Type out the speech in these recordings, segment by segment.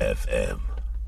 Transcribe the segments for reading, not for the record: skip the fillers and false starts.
FM.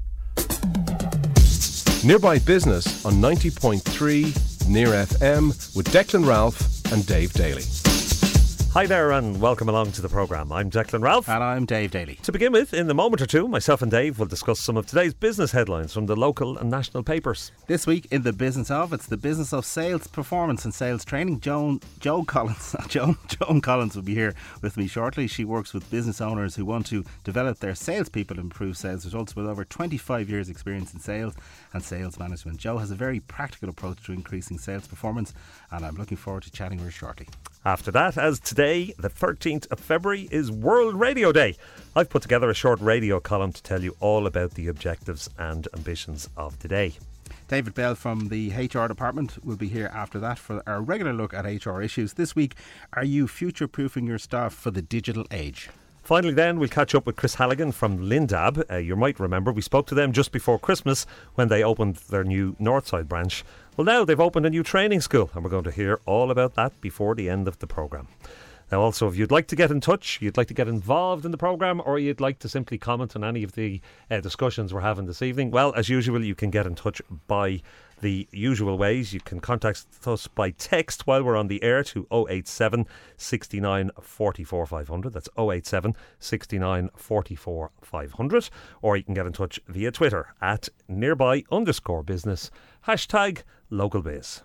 Nearby Business on 90.3 Near FM with Declan Ralph and Dave Daly. Hi there and welcome along to the programme. I'm Declan Ralph. And I'm Dave Daly. To begin with, in a moment or two, myself and Dave will discuss some of today's business headlines from the local and national papers. This week in the business of, it's the business of sales performance and sales training. Joan Collins will be here with me shortly. She works with business owners who want to develop their salespeople and improve sales results with over 25 years experience in sales and sales management. Jo has a very practical approach to increasing sales performance and I'm looking forward to chatting with her shortly. After that, as today, the 13th of February, is World Radio Day. I've put together a short radio column to tell you all about the objectives and ambitions of today. David Bell from the HR department will be here after that for our regular look at HR issues. This week, are you future-proofing your staff for the digital age? Finally then, we'll catch up with Chris Halligan from Lindab. You might remember we spoke to them just before Christmas when they opened their new Northside branch. Well, now they've opened a new training school and we're going to hear all about that before the end of the programme. Now also, if you'd like to get in touch, you'd like to get involved in the programme, or you'd like to simply comment on any of the discussions we're having this evening, well, as usual, you can get in touch by the usual ways. You can contact us by text while we're on the air to 087 69 44 500. That's 087 69 44 500. Or you can get in touch via Twitter at nearby_business, #localbiz.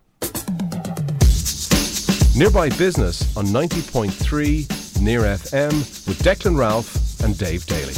Nearby Business on 90.3 Near FM with Declan Ralph and Dave Daly.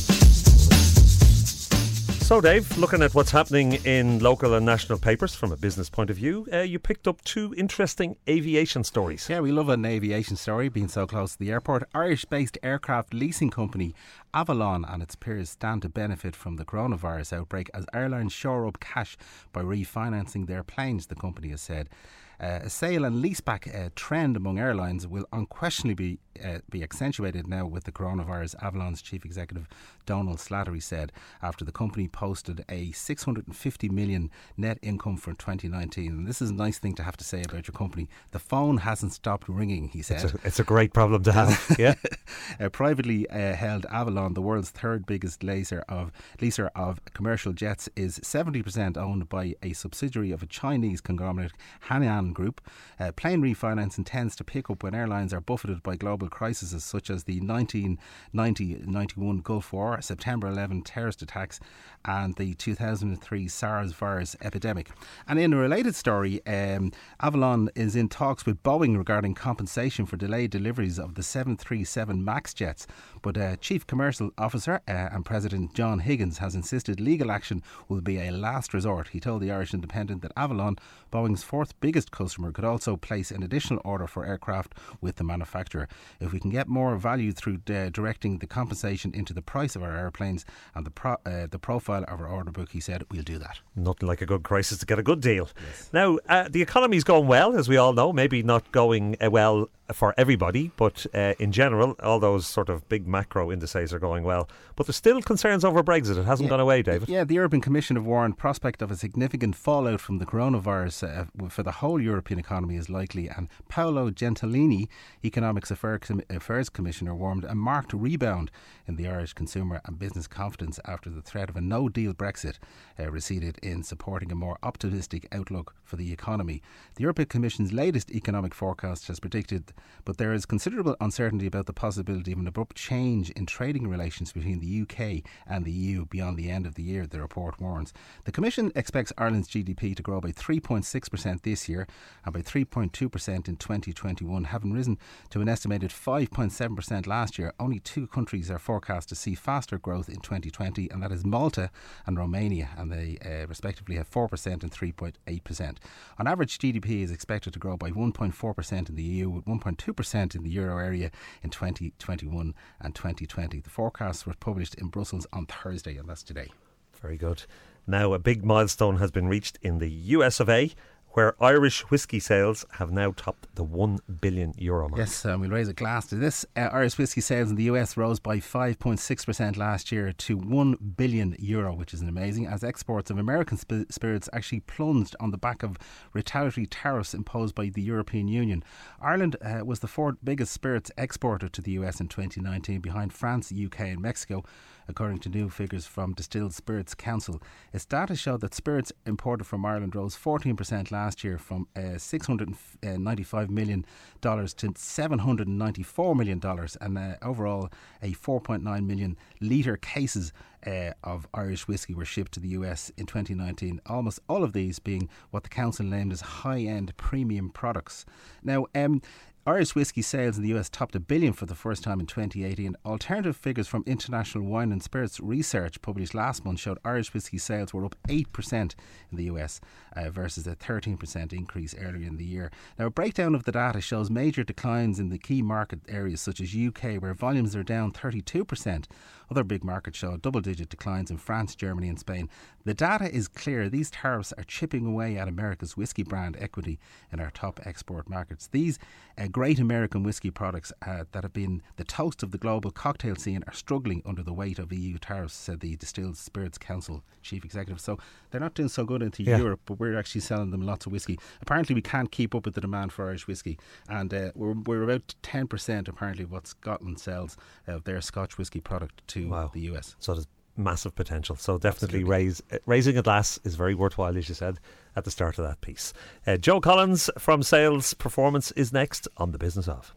So Dave, looking at what's happening in local and national papers from a business point of view, you picked up two interesting aviation stories. Yeah, we love an aviation story, being so close to the airport. Irish-based aircraft leasing company Avalon and its peers stand to benefit from the coronavirus outbreak as airlines shore up cash by refinancing their planes, the company has said. A sale and leaseback trend among airlines will unquestionably be accentuated now with the coronavirus, Avalon's chief executive Donald Slattery said after the company posted a 650 million net income for 2019. And this is a nice thing to have to say about your company. The phone hasn't stopped ringing, he said. It's a great problem to have. Yeah. Privately held Avalon, the world's third biggest leaser of commercial jets, is 70% owned by a subsidiary of a Chinese conglomerate, Hainan Group. Plane refinancing tends to pick up when airlines are buffeted by global crises such as the 1990-91 Gulf War, September 11 terrorist attacks and the 2003 SARS virus epidemic. And in a related story, Avalon is in talks with Boeing regarding compensation for delayed deliveries of the 737 MAX jets. But Chief Commercial Officer and President John Higgins has insisted legal action will be a last resort. He told the Irish Independent that Avalon, Boeing's fourth biggest customer, could also place an additional order for aircraft with the manufacturer. If we can get more value through directing the compensation into the price of our airplanes and the profile of our order book, he said, we'll do that. Nothing like a good crisis to get a good deal. Yes. Now, the economy's going well, as we all know, maybe not going well for everybody, but in general, all those sort of big macro indices are going well. But there's still concerns over Brexit. It hasn't gone away, David. Yeah, the European Commission have warned prospect of a significant fallout from the coronavirus for the whole European economy is likely. And Paolo Gentiloni, Economics Affairs Commissioner, warned a marked rebound in the Irish consumer and business confidence after the threat of a no-deal Brexit receded in supporting a more optimistic outlook for the economy. The European Commission's latest economic forecast has predicted, but there is considerable uncertainty about the possibility of an abrupt change in trading relations between the UK and the EU beyond the end of the year, the report warns. The Commission expects Ireland's GDP to grow by 3.6% this year and by 3.2% in 2021, having risen to an estimated 5.7% last year. Only two countries are forecast to see faster growth in 2020, and that is Malta and Romania, and they respectively have 4% and 3.8%. On average, GDP is expected to grow by 1.4% in the EU, with 1.2% in the euro area in 2021 and 2020. The forecasts were published in Brussels on Thursday, and that's today. Very good. Now, a big milestone has been reached in the US of A, where Irish whisky sales have now topped the €1 billion mark. Yes, we'll raise a glass to this. Irish whisky sales in the US rose by 5.6% last year to €1 billion, which is amazing, as exports of American spirits actually plunged on the back of retaliatory tariffs imposed by the European Union. Ireland was the fourth biggest spirits exporter to the US in 2019, behind France, UK and Mexico. according to new figures from Distilled Spirits Council. Its data showed that spirits imported from Ireland rose 14% last year from $695 million to $794 million, and overall a 4.9 million litre cases of Irish whiskey were shipped to the US in 2019, almost all of these being what the council named as high-end premium products. Now, Irish whiskey sales in the US topped $1 billion for the first time in 2018. Alternative figures from International Wine and Spirits Research published last month showed Irish whiskey sales were up 8% in the US versus a 13% increase earlier in the year. Now, a breakdown of the data shows major declines in the key market areas such as UK, where volumes are down 32%. Other big markets show double-digit declines in France, Germany and Spain. The data is clear. These tariffs are chipping away at America's whiskey brand equity in our top export markets. These great American whiskey products that have been the toast of the global cocktail scene are struggling under the weight of EU tariffs, said the Distilled Spirits Council chief executive. So they're not doing so good into Europe, but we're actually selling them lots of whiskey. Apparently we can't keep up with the demand for Irish whiskey, and we're about 10% apparently of what Scotland sells of their Scotch whiskey product to the US. So there's massive potential. So definitely raising a glass is very worthwhile, as you said at the start of that piece. Joe Collins from Sales Performance is next on The Business Of.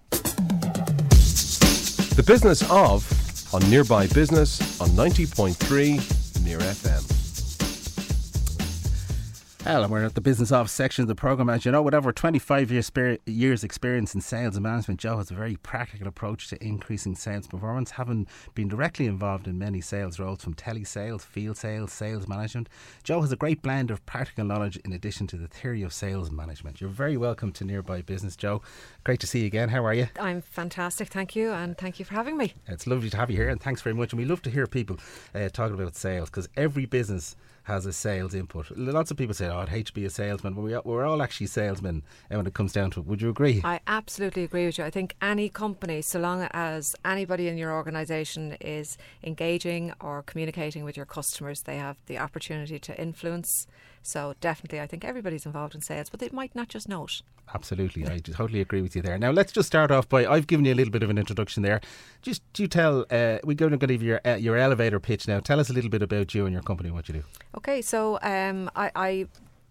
The Business Of on Nearby Business on 90.3 Near FM. Well, and we're at the Business Of section of the programme. As you know, with over 25 years experience in sales and management, Joe has a very practical approach to increasing sales performance, having been directly involved in many sales roles from telesales, field sales, sales management. Joe has a great blend of practical knowledge in addition to the theory of sales management. You're very welcome to Nearby Business, Joe. Great to see you again. How are you? I'm fantastic, thank you, and thank you for having me. It's lovely to have you here, and thanks very much. And we love to hear people talking about sales, because every business has a sales input. Lots of people say, I'd hate to be a salesman, but we're all actually salesmen when it comes down to it. Would you agree? I absolutely agree with you. I think any company, so long as anybody in your organisation is engaging or communicating with your customers, they have the opportunity to influence. So definitely, I think everybody's involved in sales, but they might not just know it. Absolutely, I totally agree with you there. Now let's just start off by, I've given you a little bit of an introduction there. Just do tell, we're going to give you your elevator pitch now. Tell us a little bit about you and your company and what you do. Okay, so I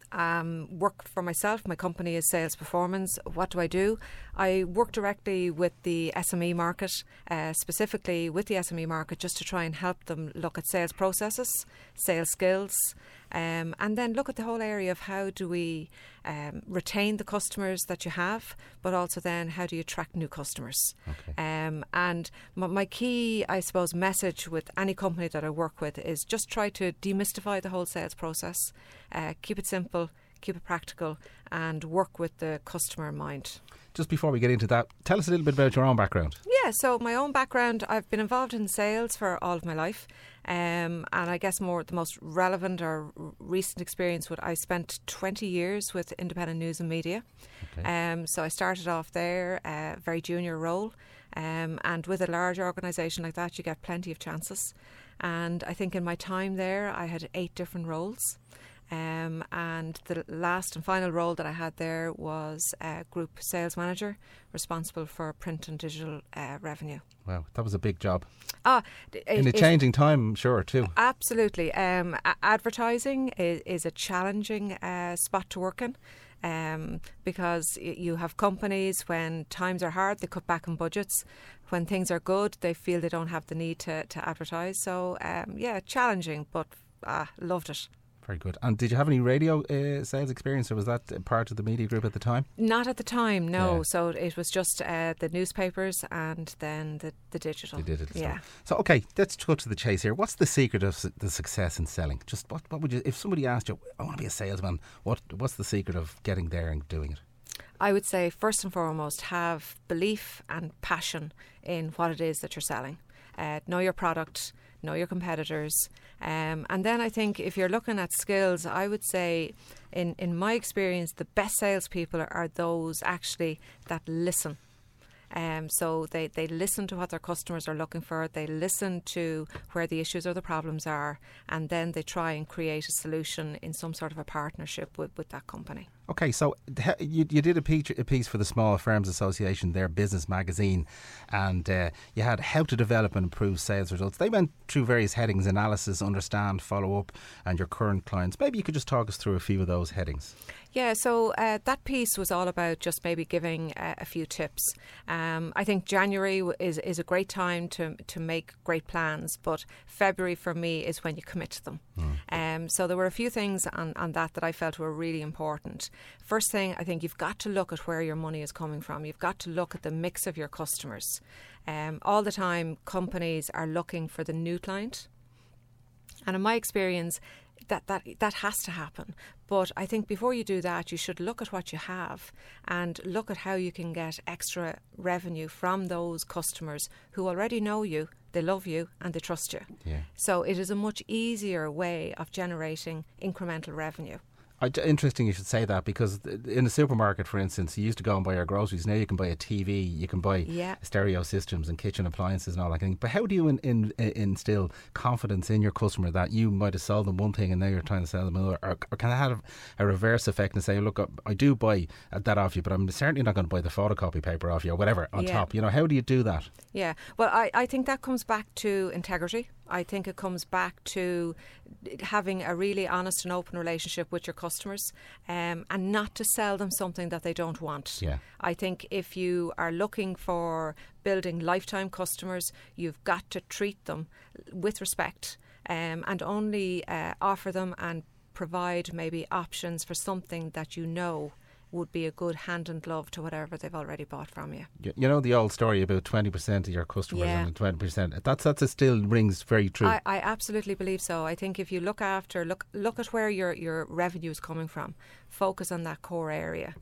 work for myself. My company is Sales Performance. What do? I work directly with the SME market, specifically with the SME market, just to try and help them look at sales processes, sales skills, and then look at the whole area of how do we retain the customers that you have, but also then how do you attract new customers. Okay. And my key, I suppose, message with any company that I work with is just try to demystify the whole sales process, keep it simple, keep it practical, and work with the customer in mind. Just before we get into that, tell us a little bit about your own background. Yeah, so my own background, I've been involved in sales for all of my life. And I guess the most relevant or recent experience I spent 20 years with Independent News and Media. Okay. So I started off there, very junior role. And with a large organisation like that, you get plenty of chances. And I think in my time there, I had 8 different roles. And the last and final role that I had there was Group Sales Manager, responsible for print and digital revenue. Wow, that was a big job. In a changing time, I'm sure, too. Absolutely. Advertising is a challenging spot to work in. Because you have companies, when times are hard, they cut back on budgets. When things are good, they feel they don't have the need to advertise. So, challenging, but loved it. Very good. And did you have any radio sales experience, or was that part of the media group at the time? Not at the time, no. Yeah. So it was just the newspapers and then the digital. The digital stuff. So, okay, let's go to the chase here. What's the secret of the success in selling? Just what would you, if somebody asked you, I want to be a salesman, what's the secret of getting there and doing it? I would say, first and foremost, have belief and passion in what it is that you're selling. Know your product, know your competitors. And then I think if you're looking at skills, I would say in my experience, the best salespeople are those actually that listen. So they listen to what their customers are looking for, they listen to where the issues or the problems are, and then they try and create a solution in some sort of a partnership with that company. Okay, so you did a piece for the Small Firms Association, their business magazine, and you had how to develop and improve sales results. They went through various headings: analysis, understand, follow up, and your current clients. Maybe you could just talk us through a few of those headings. Yeah, so that piece was all about just maybe giving a few tips. I think January is a great time to make great plans, but February for me is when you commit to them. So there were a few things on that I felt were really important. First thing, I think you've got to look at where your money is coming from. You've got to look at the mix of your customers. All the time, companies are looking for the new client. And in my experience, that has to happen. But I think before you do that, you should look at what you have and look at how you can get extra revenue from those customers who already know you, they love you and they trust you. Yeah. So it is a much easier way of generating incremental revenue. Interesting you should say that, because in the supermarket, for instance, you used to go and buy your groceries. Now you can buy a TV, you can buy stereo systems and kitchen appliances and all that kind of thing. But how do you instill confidence in your customer that you might have sold them one thing and now you're trying to sell them another? Or can it have a reverse effect and say, look, I do buy that off you, but I'm certainly not going to buy the photocopy paper off you or whatever on top. You know, how do you do that? Yeah, well, I think that comes back to integrity. I think it comes back to having a really honest and open relationship with your customers, and not to sell them something that they don't want. Yeah. I think if you are looking for building lifetime customers, you've got to treat them with respect, and only offer them and provide maybe options for something that you know would be a good hand in glove to whatever they've already bought from you. You know the old story about 20% of your customers and 20%. That still rings very true. I absolutely believe so. I think if you look at where your revenue is coming from, focus on that core area.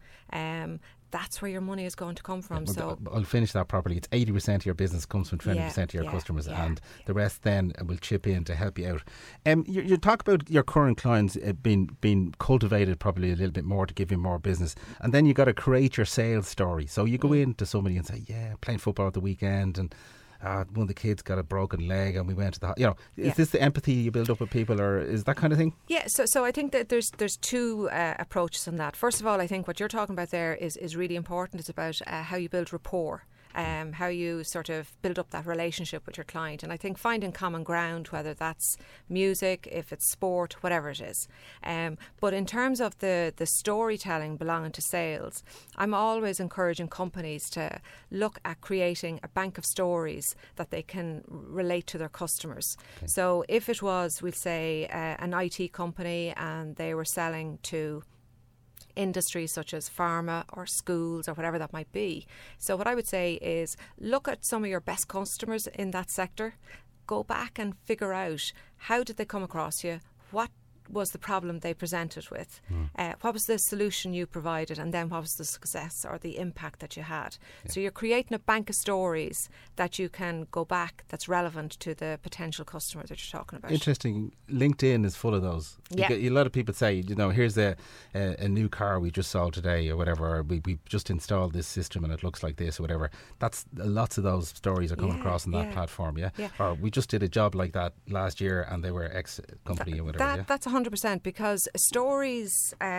That's where your money is going to come from. So I'll finish that properly. It's 80% of your business comes from 20% of your customers, and the rest then will chip in to help you out. You talk about your current clients being cultivated probably a little bit more to give you more business, and then you got to create your sales story. So you go in to somebody and say, playing football at the weekend, and one of the kids got a broken leg and we went to the is this the empathy you build up with people, or is that kind of thing? So I think that there's two approaches on that. First of all, I think what you're talking about there is really important. It's about how you build rapport. How you sort of build up that relationship with your client. And I think finding common ground, whether that's music, if it's sport, whatever it is. But in terms of the storytelling belonging to sales, I'm always encouraging companies to look at creating a bank of stories that they can relate to their customers. Okay. So if it was, we'll say, an IT company and they were selling to industries such as pharma or schools or whatever that might be. So what I would say is look at some of your best customers in that sector, go back and figure out how did they come across you, what was the problem they presented with, what was the solution you provided, and then what was the success or the impact that you had. So you're creating a bank of stories that you can go back that's relevant to the potential customer that you're talking about. Interesting. LinkedIn is full of those. A lot of people say, here's a new car we just sold today or whatever, or we just installed this system and it looks like this or whatever. That's lots of those stories are coming across on that platform. Or we just did a job like that last year and they were X company or whatever. That's 100%, because stories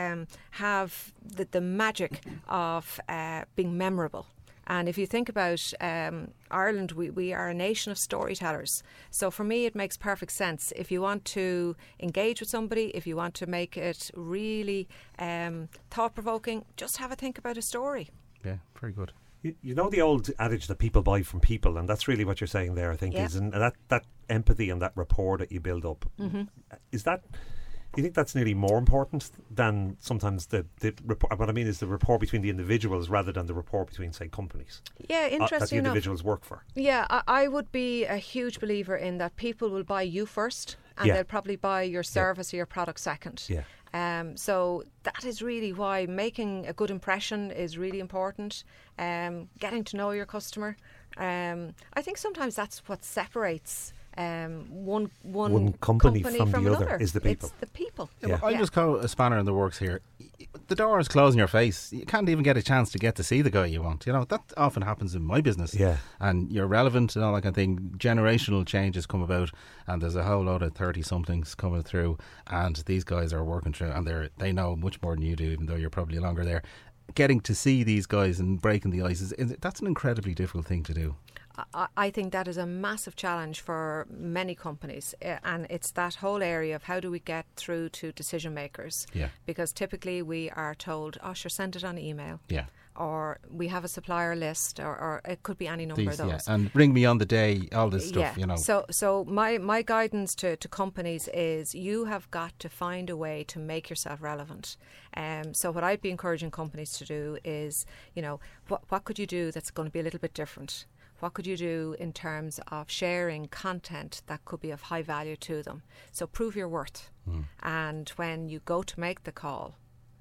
have the magic of being memorable. And if you think about Ireland, we are a nation of storytellers. So for me, it makes perfect sense. If you want to engage with somebody, if you want to make it really thought-provoking, just have a think about a story. Yeah, very good. You know the old adage that people buy from people, and that's really what you're saying there, I think, is and that empathy and that rapport that you build up. Mm-hmm. Is that... Do you think that's nearly more important than sometimes the rapport? What I mean is the rapport between the individuals rather than the rapport between, say, companies. Yeah, interesting that the individuals work for. Yeah, I would be a huge believer in that people will buy you first, and they'll probably buy your service or your product second. Yeah. So that is really why making a good impression is really important. Getting to know your customer. I think sometimes that's what separates one company from the other is the people. It's the people. I'll just call a spanner in the works here. the door is closed in your face. You can't even get a chance to get to see the guy you want. You know, that often happens in my business. Yeah. And you're relevant and all that kind of thing. Generational changes come about, and there's a whole lot of 30-somethings coming through, and these guys are working through, and they know much more than you do, even though you're probably longer there. Getting to see these guys and breaking the ice, that's an incredibly difficult thing to do. I think that is a massive challenge for many companies, and it's that whole area of how do we get through to decision makers. Yeah. Because typically we are told, oh sure, send it on email. Yeah. Or we have a supplier list, or it could be any number of those. Yeah. And bring me on the day, all this stuff, Yeah. you know. So my guidance to companies is you have got to find a way to make yourself relevant. So what I'd be encouraging companies to do is, you know, what could you do that's going to be a little bit different? What could you do in terms of sharing content that could be of high value to them? So prove your worth. And when you go to make the call,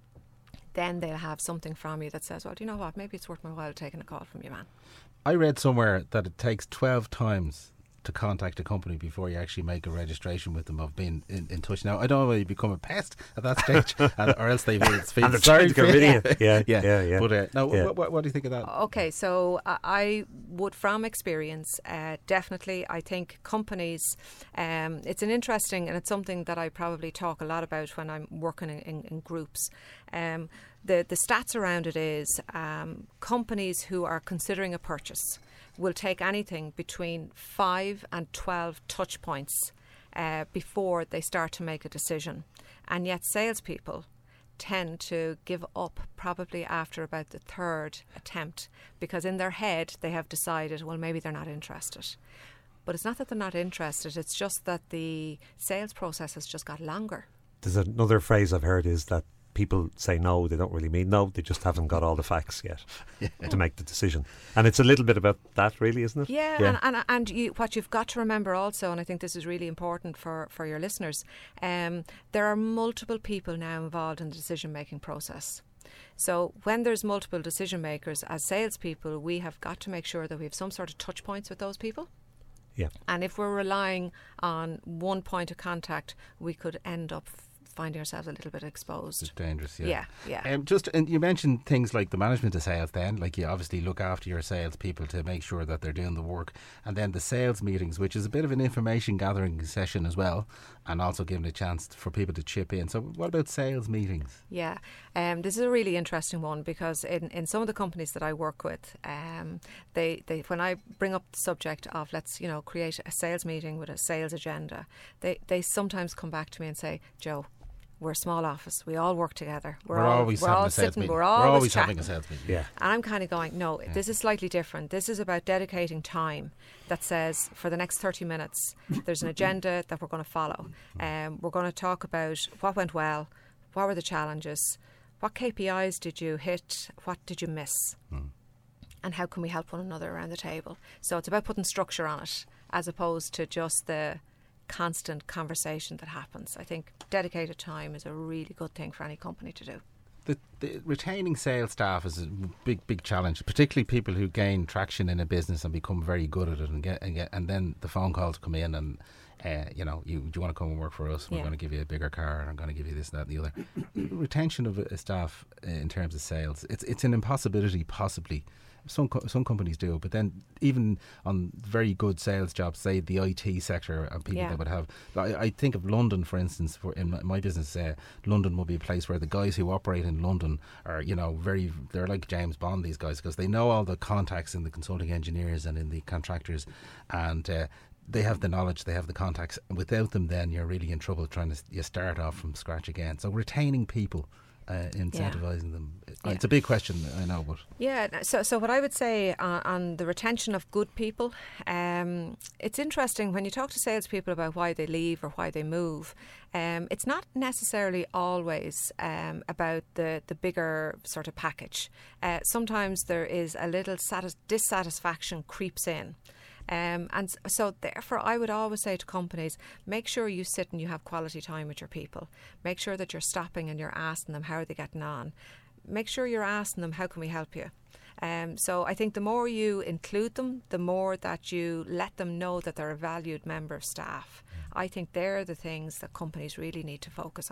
then they'll have something from you that says, well, do you know what? Maybe it's worth my while taking a call from you, man. I read somewhere that it takes 12 times to contact a company before you actually make a registration with them of being in touch. Now, I don't know whether you become a pest at that stage, or else they feel sorry for you. Yeah. But now, what do you think of that? Okay, so I would, from experience, definitely, I think companies, it's an interesting, and it's something that I probably talk a lot about when I'm working in groups. The stats around it is companies who are considering a purchase will take anything between 5 and 12 touch points before they start to make a decision. And yet salespeople tend to give up probably after about the third attempt, because in their head they have decided, well, maybe they're not interested. But it's not that they're not interested, it's just that the sales process has just got longer. There's another phrase I've heard is that people say no, they don't really mean no, they just haven't got all the facts yet to make the decision. And it's a little bit about that, really, isn't it? Yeah. And what you've got to remember also, and I think this is really important for your listeners, there are multiple people now involved in the decision-making process. So when there's multiple decision makers, as salespeople, we have got to make sure that we have some sort of touch points with those people. Yeah. And if we're relying on one point of contact, we could end up finding ourselves a little bit exposed. It's dangerous, yeah. And you mentioned things like the management of sales then, like you obviously look after your sales people to make sure that they're doing the work, and then the sales meetings, which is a bit of an information gathering session as well, and also giving a chance for people to chip in. So what about sales meetings? Yeah, this is a really interesting one, because in some of the companies that I work with, they when I bring up the subject of let's create a sales meeting with a sales agenda, they sometimes come back to me and say, Joe, we're a small office. We all work together. We're always having a sales meeting. We're always having a sales meeting. Yeah. And I'm kind of going, no, this is slightly different. This is about dedicating time that says for the next 30 minutes, there's an agenda that we're going to follow. We're going to talk about what went well, what were the challenges, what KPIs did you hit, what did you miss, and how can we help one another around the table. So it's about putting structure on it as opposed to just the constant conversation that happens. I think dedicated time is a really good thing for any company to do. The retaining sales staff is a big challenge, particularly people who gain traction in a business and become very good at it, and then the phone calls come in and do you want to come and work for us? We're going to give you a bigger car, and I'm going to give you this, that, and the other. Retention of a staff in terms of sales, it's an impossibility possibly. Some companies do, but then even on very good sales jobs, say the IT sector, and people that would have, I think of London, for instance. In my business, London would be a place where the guys who operate in London are, they're like James Bond, these guys, because they know all the contacts in the consulting engineers and in the contractors, and they have the knowledge, they have the contacts. Without them, then you're really in trouble trying to start off from scratch again. So retaining people, incentivising them. It's a big question, I know, but so what I would say on the retention of good people, it's interesting when you talk to salespeople about why they leave or why they move. It's not necessarily always about the bigger sort of package. Sometimes there is a little dissatisfaction creeps in. And so therefore I would always say to companies, make sure you sit and you have quality time with your people. Make sure that you're stopping and you're asking them how are they getting on. Make sure you're asking them how can we help you. So I think the more you include them, the more that you let them know that they're a valued member of staff. I think they're the things that companies really need to focus on.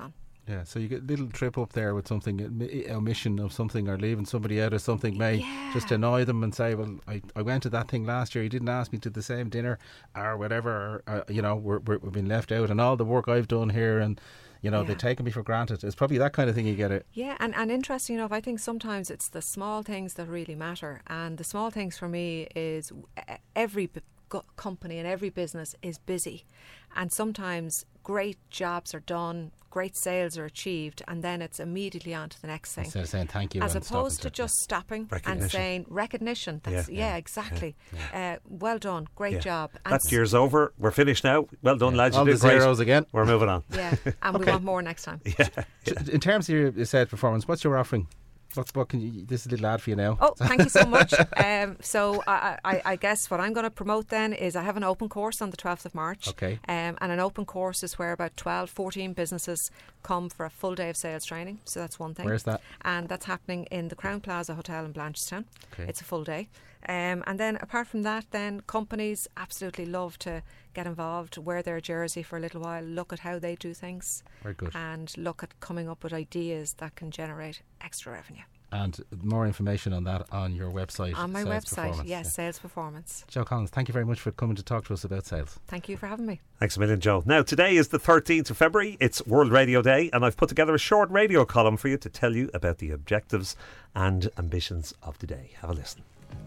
Yeah, so you get a little trip up there with something, omission of something or leaving somebody out of something may just annoy them and say, well, I went to that thing last year, you didn't ask me to the same dinner or whatever, or, we've been left out and all the work I've done here and, they've taken me for granted. It's probably that kind of thing you get it. Yeah, and interesting enough, I think sometimes it's the small things that really matter. And the small things for me is every company and every business is busy. And sometimes great jobs are done, great sales are achieved, and then it's immediately on to the next thing. Instead of saying thank you. As opposed to just stopping and saying recognition. That's, exactly. Yeah. Well done, great job. And that year's over, we're finished now. Well done, lads. All the zeros again. We're moving on. Yeah, and we want more next time. Yeah. In terms of your sales performance, what's your offering? What can you? This is a little ad for you now. Oh, thank you so much. So I guess what I'm going to promote then is I have an open course on the 12th of March. Okay. And an open course is where about 14 businesses come for a full day of sales training. So that's one thing. Where's that? And that's happening in the Crown Plaza Hotel in Blanchardstown. Okay. It's a full day. And then apart from that, then companies absolutely love to get involved, wear their jersey for a little while, look at how they do things. Very good. And look at coming up with ideas that can generate extra revenue. And more information on that on your website. On my Sales website, Performance. yes, Sales Performance. Jo Collins, thank you very much for coming to talk to us about sales. Thank you for having me. Thanks a million, Joe. Now, today is the 13th of February. It's World Radio Day, and I've put together a short radio column for you to tell you about the objectives and ambitions of the day. Have a listen.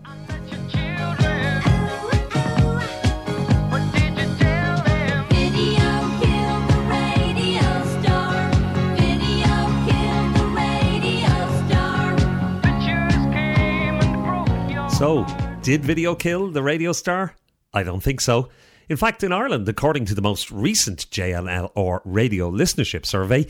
So, did video kill the radio star? I don't think so. In fact, in Ireland, according to the most recent JLL or radio listenership survey,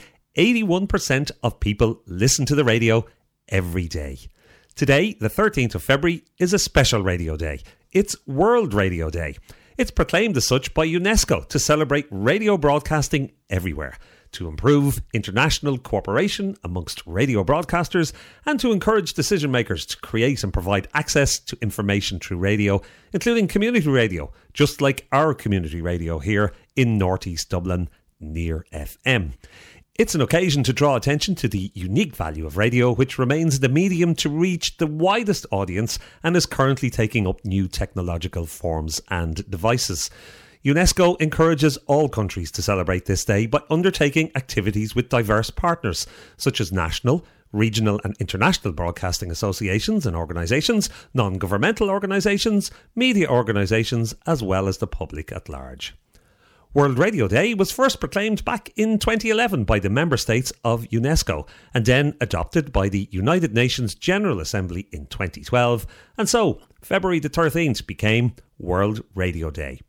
81% of people listen to the radio every day. Today, the 13th of February, is a special radio day. It's World Radio Day. It's proclaimed as such by UNESCO to celebrate radio broadcasting everywhere, to improve international cooperation amongst radio broadcasters, and to encourage decision makers to create and provide access to information through radio, including community radio, just like our community radio here in Northeast Dublin, Near FM. It's an occasion to draw attention to the unique value of radio, which remains the medium to reach the widest audience and is currently taking up new technological forms and devices. UNESCO encourages all countries to celebrate this day by undertaking activities with diverse partners, such as national, regional and international broadcasting associations and organisations, non-governmental organisations, media organisations, as well as the public at large. World Radio Day was first proclaimed back in 2011 by the member states of UNESCO and then adopted by the United Nations General Assembly in 2012, and so February the 13th became World Radio Day.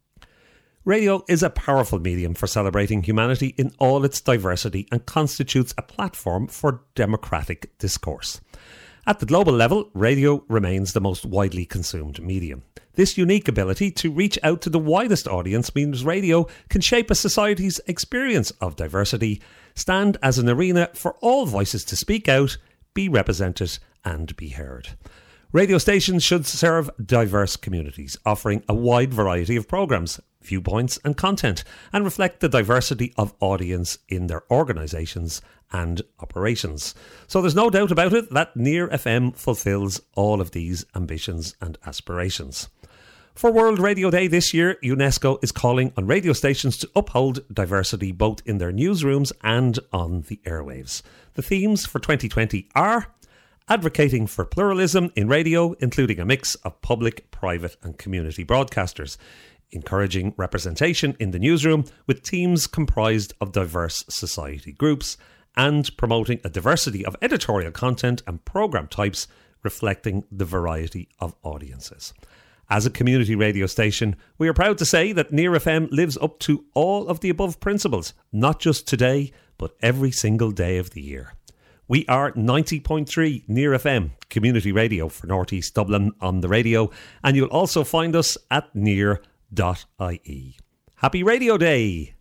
Radio is a powerful medium for celebrating humanity in all its diversity and constitutes a platform for democratic discourse. At the global level, radio remains the most widely consumed medium. This unique ability to reach out to the widest audience means radio can shape a society's experience of diversity, stand as an arena for all voices to speak out, be represented and be heard. Radio stations should serve diverse communities, offering a wide variety of programmes, viewpoints and content, and reflect the diversity of audience in their organisations and operations. So there's no doubt about it that Near FM fulfills all of these ambitions and aspirations. For World Radio Day this year, UNESCO is calling on radio stations to uphold diversity both in their newsrooms and on the airwaves. The themes for 2020 are advocating for pluralism in radio, including a mix of public, private and community broadcasters, encouraging representation in the newsroom with teams comprised of diverse society groups, and promoting a diversity of editorial content and programme types reflecting the variety of audiences. As a community radio station, we are proud to say that Near FM lives up to all of the above principles, not just today, but every single day of the year. We are 90.3 Near FM, community radio for Northeast Dublin on the radio, and you'll also find us at near.ie. Happy Radio Day!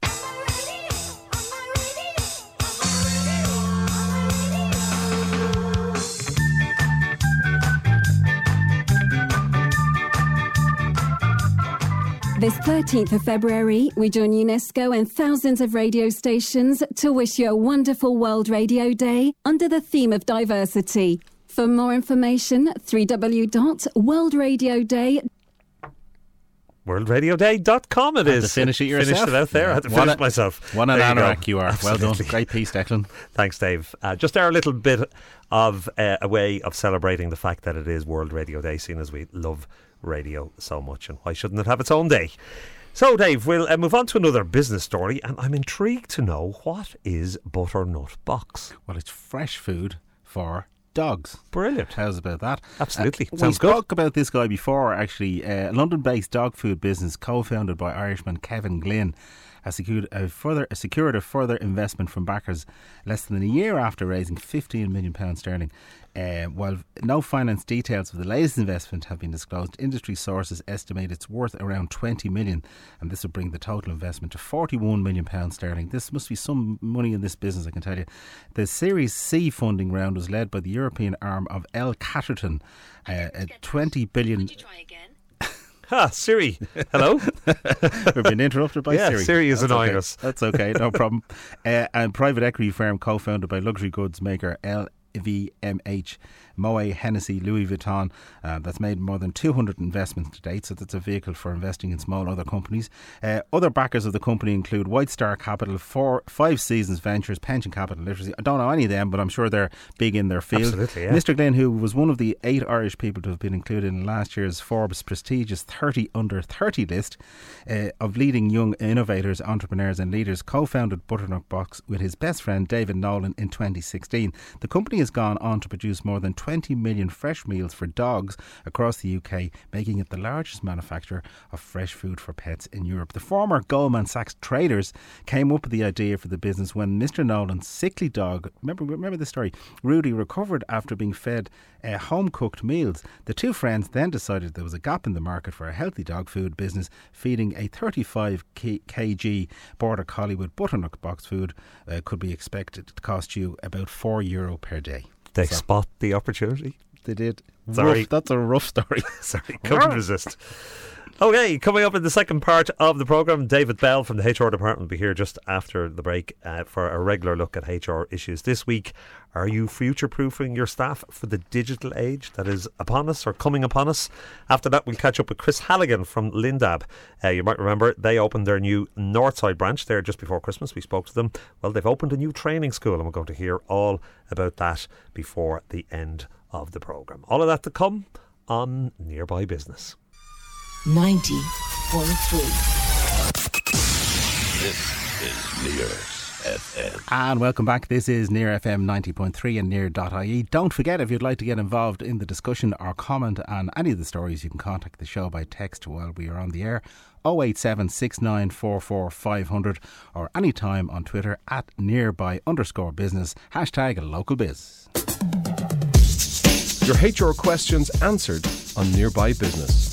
This 13th of February, we join UNESCO and thousands of radio stations to wish you a wonderful World Radio Day under the theme of diversity. For more information, www.worldradioday.com. WorldRadioDay.com it is. To finish it yourself. Finished it out there. I had to finish myself. One an anorak you are. Absolutely. Well done. Great piece, Declan. Thanks, Dave. Just our little bit of a way of celebrating the fact that it is World Radio Day, seeing as we love radio so much, and why shouldn't it have its own day? So, Dave, we'll move on to another business story, and I'm intrigued to know, what is Butternut Box? Well, it's fresh food for dogs. Brilliant. How's about that? Absolutely. We Sounds good. spoke about this guy before, actually. A London-based dog food business co-founded by Irishman Kevin Glynn has secured a further investment from backers less than a year after raising £15 million sterling. While no finance details of the latest investment have been disclosed, industry sources estimate it's worth around 20 million, and this will bring the total investment to £41 million sterling. This must be some money in this business, I can tell you. The Series C funding round was led by the European arm of L. Catterton, a 20 billion... Would you try again? Siri. Hello? We've been interrupted by Siri. Yeah, Siri is annoying us. That's okay, no problem. And private equity firm co-founded by luxury goods maker LVMH, Moet Hennessy, Louis Vuitton, that's made more than 200 investments to date, so that's a vehicle for investing in small other companies. Other backers of the company include White Star Capital, Five Seasons Ventures, Pension Capital Literacy. I don't know any of them, but I'm sure they're big in their field. Absolutely, yeah. Mr. Glynn, who was one of the 8 Irish people to have been included in last year's Forbes prestigious 30 under 30 list of leading young innovators, entrepreneurs and leaders, co-founded Butternut Box with his best friend David Nolan in 2016. The company has gone on to produce more than 20 million fresh meals for dogs across the UK, making it the largest manufacturer of fresh food for pets in Europe. The former Goldman Sachs traders came up with the idea for the business when Mr. Nolan's sickly dog, remember the story, Rudy, recovered after being fed home-cooked meals. The two friends then decided there was a gap in the market for a healthy dog food business. Feeding a 35 kg Border Collie with Butternut Box food could be expected to cost you about €4 per day. They spot the opportunity. They did. Sorry. That's a rough story. Sorry, couldn't resist. Okay, coming up in the second part of the programme, David Bell from the HR department will be here just after the break for a regular look at HR issues this week. Are you future-proofing your staff for the digital age that is upon us or coming upon us? After that, we'll catch up with Chris Halligan from Lindab. You might remember they opened their new Northside branch there just before Christmas. We spoke to them. Well, they've opened a new training school, and we're going to hear all about that before the end of the programme. All of that to come on Nearby Business. 90.3. This is Near FM. And welcome back. This is Near FM 90.3 and Near.ie. Don't forget, if you'd like to get involved in the discussion or comment on any of the stories, you can contact the show by text while we are on the air. 087 6944 500 or anytime on Twitter at nearby_business, #localbiz. Your HR questions answered on Nearby Business.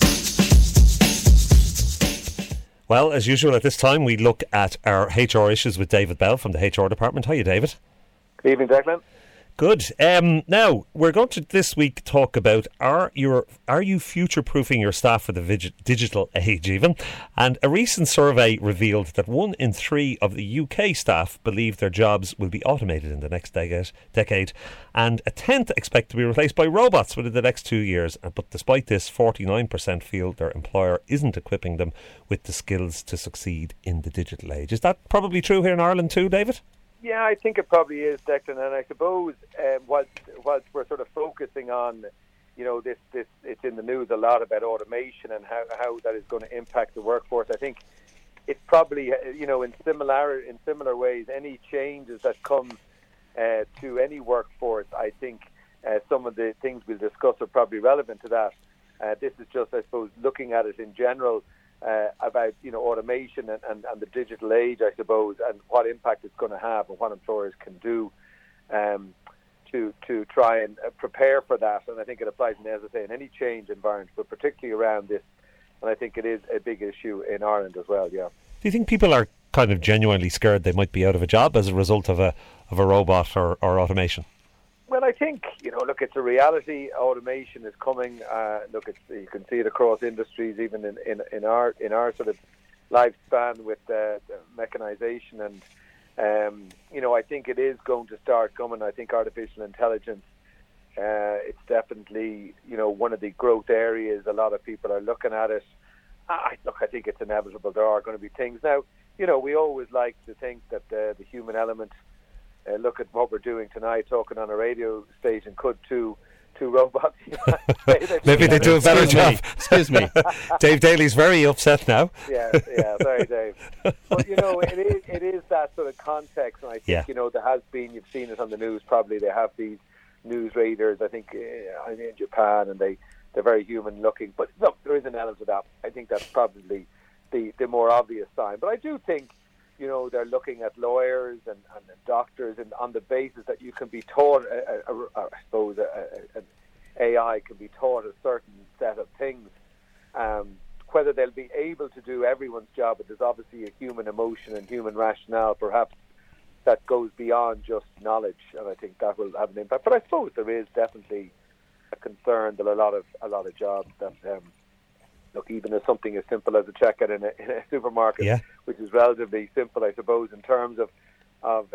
Well, as usual at this time, we look at our HR issues with David Bell from the HR department. How are you, David? Good evening, Declan. Good. Now, we're going to this week talk about are you future-proofing your staff for the digital age even? And a recent survey revealed that 1 in 3 of the UK staff believe their jobs will be automated in the next decade, and a tenth expect to be replaced by robots within the next 2 years. But despite this, 49% feel their employer isn't equipping them with the skills to succeed in the digital age. Is that probably true here in Ireland too, David? Yeah, I think it probably is, Declan, and I suppose whilst we're sort of focusing on, this it's in the news a lot about automation and how that is going to impact the workforce. I think it's probably, in similar ways, any changes that come to any workforce, I think some of the things we'll discuss are probably relevant to that. This is just, I suppose, looking at it in general, about automation and the digital age, I suppose, and what impact it's going to have and what employers can do to try and prepare for that. And I think it applies, as I say, in any change environment, but particularly around this. And I think it is a big issue in Ireland as well. Yeah. Do you think people are kind of genuinely scared they might be out of a job as a result of a robot or automation? Well, I think, look, it's a reality. Automation is coming. You can see it across industries, even in our sort of lifespan with mechanization, and I think it is going to start coming. I think artificial intelligence, it's definitely one of the growth areas. A lot of people are looking at it. I think it's inevitable. There are going to be things now. We always like to think that the human element. Look at what we're doing tonight, talking on a radio station. Could two robots? Maybe they do a better job. Excuse me. Dave Daly's very upset now. Yeah, sorry, Dave. But it is that sort of context, and I think there has been. You've seen it on the news. Probably they have these news radars. I think in Japan, and they're very human looking. But look, there is an element of that. I think that's probably the more obvious sign. But I do think. They're looking at lawyers and doctors, and on the basis that you can be taught, I suppose, an AI can be taught a certain set of things. Whether they'll be able to do everyone's job, but there's obviously a human emotion and human rationale, perhaps, that goes beyond just knowledge, and I think that will have an impact. But I suppose there is definitely a concern that a lot of jobs that. Look, even as something as simple as a checkout in a supermarket, which is relatively simple, I suppose, in terms of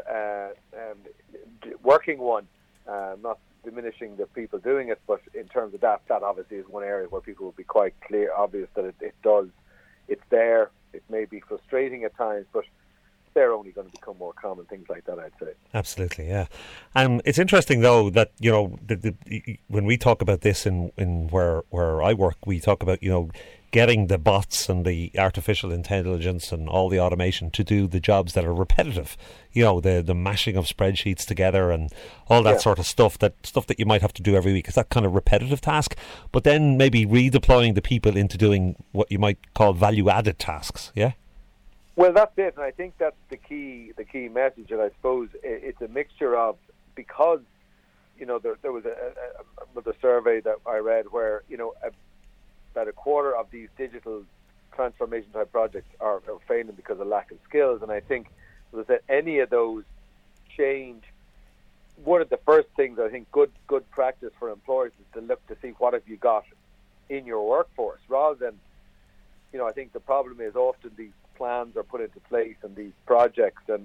working one, not diminishing the people doing it, but in terms of that obviously is one area where people will be quite obvious that it's there. It may be frustrating at times, but they're only going to become more common, things like that, I'd say. Absolutely, yeah. And it's interesting, though, that, when we talk about this in where I work, we talk about, getting the bots and the artificial intelligence and all the automation to do the jobs that are repetitive, the mashing of spreadsheets together and all that sort of stuff that you might have to do every week. It's that kind of repetitive task, but then maybe redeploying the people into doing what you might call value-added tasks, yeah? Well, that's it, and I think that's the key message, and I suppose it's a mixture of, because, there was another survey that I read where, about a quarter of these digital transformation type projects are failing because of lack of skills, and I think, as I said, any of those change. One of the first things I think good practice for employers is to look to see what have you got in your workforce, rather than, I think the problem is often these plans are put into place and these projects and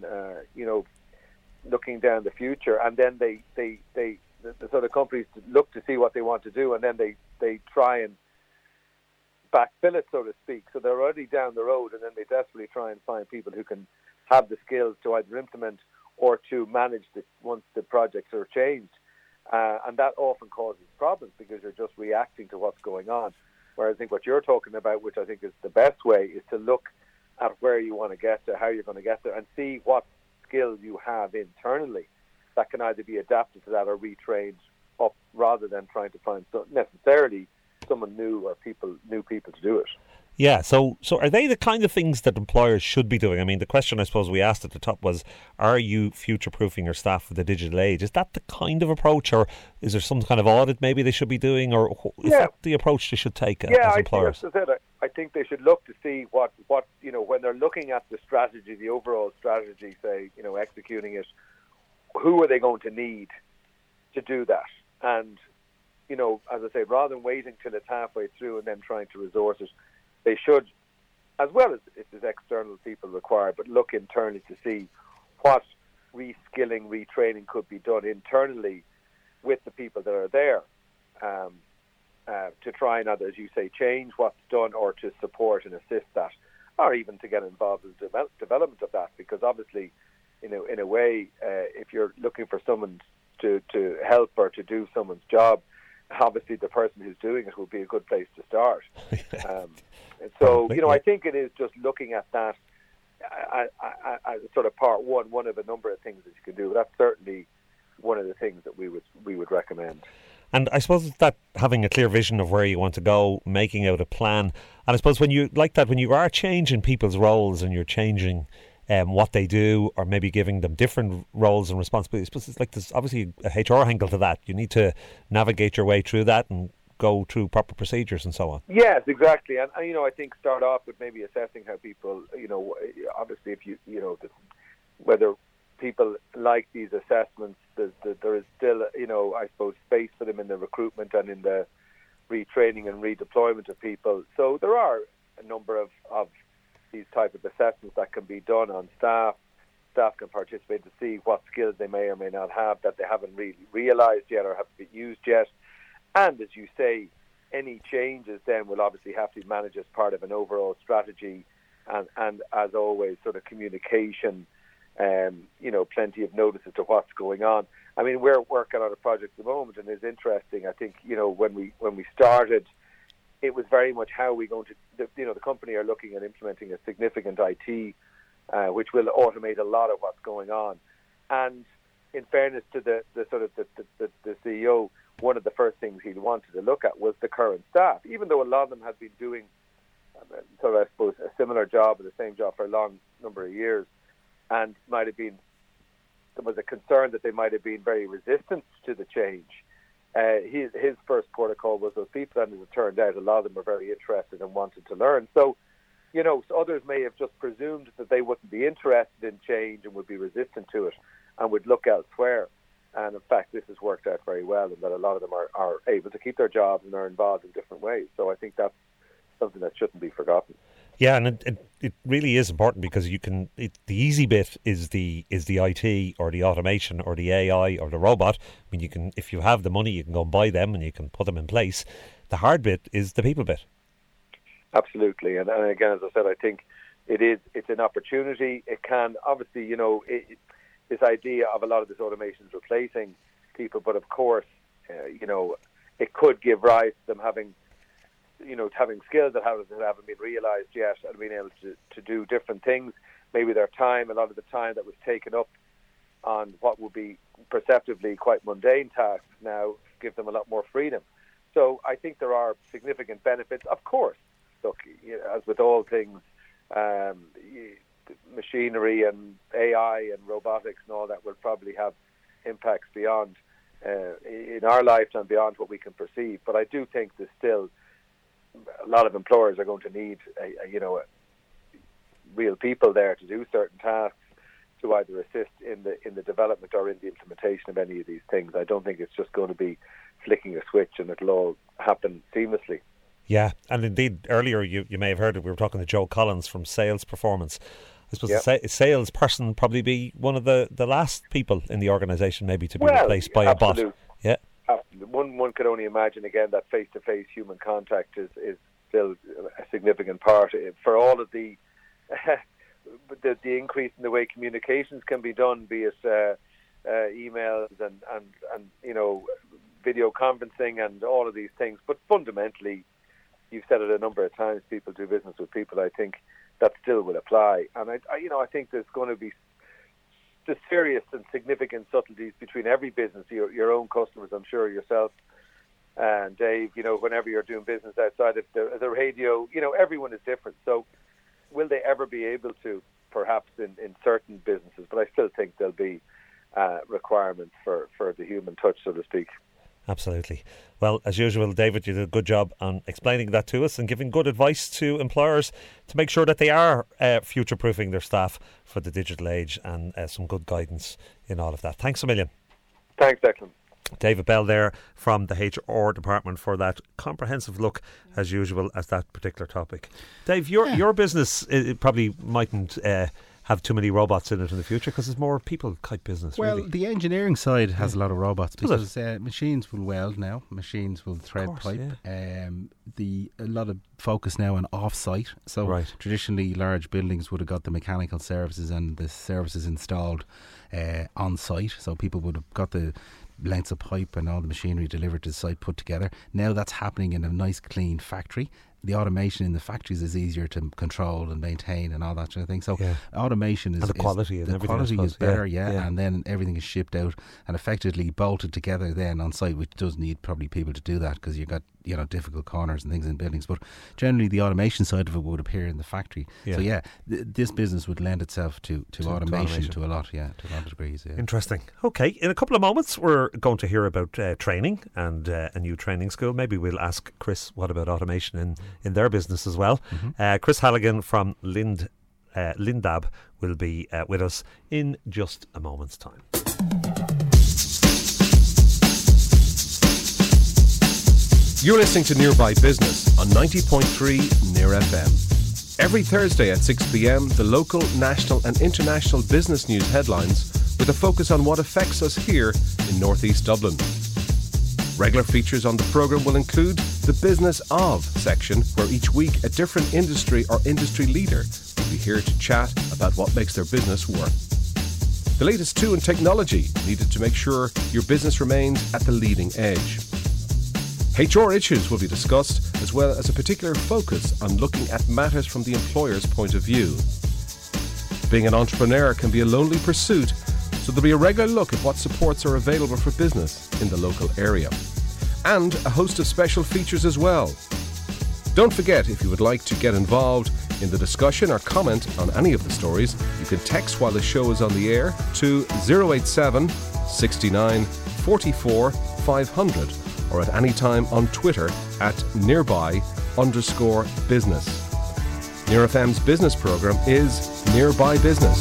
looking down the future, and then the sort of companies look to see what they want to do, and then they try and backfill it, so to speak. So they're already down the road, and then they desperately try and find people who can have the skills to either implement or to manage once the projects are changed, and that often causes problems because you're just reacting to what's going on. Whereas I think what you're talking about, which I think is the best way, is to look at where you want to get to, how you're going to get there, and see what skills you have internally that can either be adapted to that or retrained up, rather than trying to find necessarily someone new or new people to do it. Yeah, so are they the kind of things that employers should be doing? I mean, the question I suppose we asked at the top was, are you future-proofing your staff for the digital age? Is that the kind of approach, or is there some kind of audit maybe they should be doing, or is that the approach they should take as employers? I think they should look to see what when they're looking at the strategy, the overall strategy, say, executing it, who are they going to need to do that? And, as I say, rather than waiting till it's halfway through and then trying to resource it, they should, as well as if there's external people required, but look internally to see what reskilling, retraining could be done internally with the people that are there, to try and, as you say, change what's done or to support and assist that, or even to get involved in the development of that. Because obviously, in a way, if you're looking for someone to help or to do someone's job, obviously the person who's doing it will be a good place to start. So, I think it is just looking at that as sort of part one of a number of things that you can do. That's certainly one of the things that we would recommend. And I suppose it's that having a clear vision of where you want to go, making out a plan. And I suppose when you are changing people's roles and you're changing what they do, or maybe giving them different roles and responsibilities, but it's like there's obviously a HR angle to that. You need to navigate your way through that and go through proper procedures and so on. Yes, exactly. And I think start off with maybe assessing how people, obviously if whether people like these assessments. There is still, I suppose, space for them in the recruitment and in the retraining and redeployment of people. So there are a number of these type of assessments that can be done on staff. Staff can participate to see what skills they may or may not have that they haven't really realised yet or haven't been used yet. And as you say, any changes then will obviously have to be managed as part of an overall strategy and as always, sort of communication, plenty of notice as to what's going on. I mean, we're working on a project at the moment, and it's interesting. I think, when we started, it was very much how we're going to, the company are looking at implementing a significant IT, which will automate a lot of what's going on. And in fairness to the CEO, one of the first things he wanted to look at was the current staff, even though a lot of them had been doing sort of, I suppose, a similar job or the same job for a long number of years, and there was a concern that they might have been very resistant to the change. His first protocol was those people, and as it turned out, a lot of them were very interested and wanted to learn. So, so others may have just presumed that they wouldn't be interested in change and would be resistant to it and would look elsewhere. And in fact, this has worked out very well, and that a lot of them are able to keep their jobs and are involved in different ways. So I think that's something that shouldn't be forgotten. Yeah, and it really is important, because the easy bit is the IT or the automation or the AI or the robot. I mean, if you have the money, you can go and buy them and you can put them in place. The hard bit is the people bit. Absolutely, and again, as I said, I think it's an opportunity. It can obviously, this idea of a lot of this automation is replacing people, but of course, it could give rise to them having skills that haven't been realised yet and being able to do different things. Maybe a lot of the time that was taken up on what would be perceptively quite mundane tasks now give them a lot more freedom. So I think there are significant benefits. Of course, look, as with all things, machinery and AI and robotics and all that will probably have impacts beyond in our lifetime, beyond what we can perceive. But I do think there's still a lot of employers are going to need real people there to do certain tasks, to either assist in the development or in the implementation of any of these things. I don't think it's just going to be flicking a switch and it'll all happen seamlessly. Yeah, and indeed, earlier you may have heard it, we were talking to Joe Collins from Sales Performance. I suppose a salesperson probably be one of the last people in the organisation maybe to be replaced by a bot. Yeah. One could only imagine, again, that face-to-face human contact is still a significant part for all of the increase in the way communications can be done, be it emails and video conferencing and all of these things. But fundamentally, you've said it a number of times, people do business with people. I think that still will apply, and I think there's going to be the serious and significant subtleties between every business, your own customers, I'm sure yourself and Dave, whenever you're doing business outside of the radio, everyone is different. So will they ever be able to, perhaps in certain businesses, but I still think there'll be requirements for the human touch, so to speak. Absolutely. Well, as usual, David, you did a good job on explaining that to us and giving good advice to employers to make sure that they are future-proofing their staff for the digital age, and some good guidance in all of that. Thanks a million. Thanks, Declan. David Bell there from the HR department for that comprehensive look, as usual, at that particular topic. Dave, your business probably mightn't have too many robots in it in the future, because it's more people-type business. Well, really. The engineering side has a lot of robots, because machines will weld now, machines will thread pipe. Yeah. A lot of focus now on off-site. So traditionally, large buildings would have got the mechanical services and the services installed on-site. So people would have got the lengths of pipe and all the machinery delivered to the site put together. Now that's happening in a nice, clean factory. The automation in the factories is easier to control and maintain and all that sort of thing. So automation is... And the quality is better, and then everything is shipped out and effectively bolted together then on site, which does need probably people to do that, because you've got difficult corners and things in buildings. But generally the automation side of it would appear in the factory. So this business would lend itself to automation to a lot of degrees. Yeah. Interesting. Okay, in a couple of moments we're going to hear about training and a new training school. Maybe we'll ask Chris what about automation in their business as well. Chris Halligan from Lind Lindab will be with us in just a moment's time. You're listening to Nearby Business on 90.3 Near FM. Every Thursday at 6 p.m, the local, national and international business news headlines with a focus on what affects us here in North East Dublin. Regular features on the programme will include the Business Of section, where each week a different industry or industry leader will be here to chat about what makes their business work. The latest too in technology needed to make sure your business remains at the leading edge. HR issues will be discussed, as well as a particular focus on looking at matters from the employer's point of view. Being an entrepreneur can be a lonely pursuit, so there'll be a regular look at what supports are available for business in the local area. And a host of special features as well. Don't forget, if you would like to get involved in the discussion or comment on any of the stories, you can text while the show is on the air to 087 69 44 500 or at any time on Twitter at nearby_business. Near FM's business programme is Nearby Business.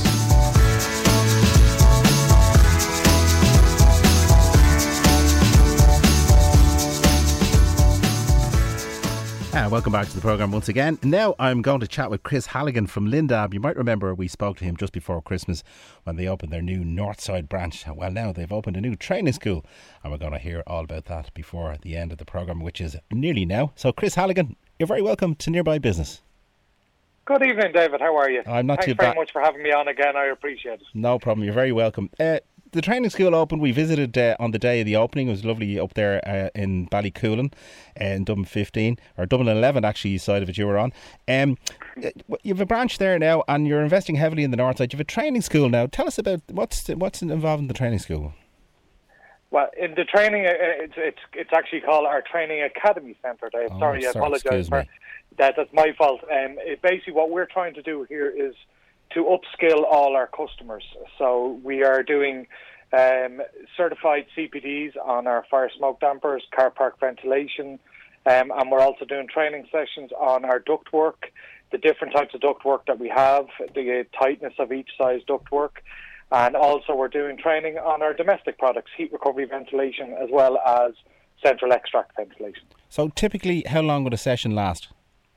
Welcome back to the programme once again. Now I'm going to chat with Chris Halligan from Lindab. You might remember we spoke to him just before Christmas when they opened their new Northside branch. Well, now they've opened a new training school, and we're going to hear all about that before the end of the programme, which is nearly now. So Chris Halligan, you're very welcome to Nearby Business. Good evening, David. How are you? I'm not too bad. Thanks very much for having me on again. I appreciate it. No problem. You're very welcome. The training school opened. We visited on the day of the opening. It was lovely up there in Ballycoolan in Dublin 15, or Dublin 11 actually, side of it you were on. You have a branch there now, and you're investing heavily in the north side. You have a training school now. Tell us about what's involved in the training school. Well, in the training, it's actually called our Training Academy Centre, Dave. I apologise for that. That's my fault. Basically, what we're trying to do here is to upskill all our customers. So we are doing certified CPDs on our fire smoke dampers, car park ventilation, and we're also doing training sessions on our ductwork, the different types of ductwork that we have, the tightness of each size ductwork, and also we're doing training on our domestic products, heat recovery ventilation, as well as central extract ventilation. So typically, how long would a session last?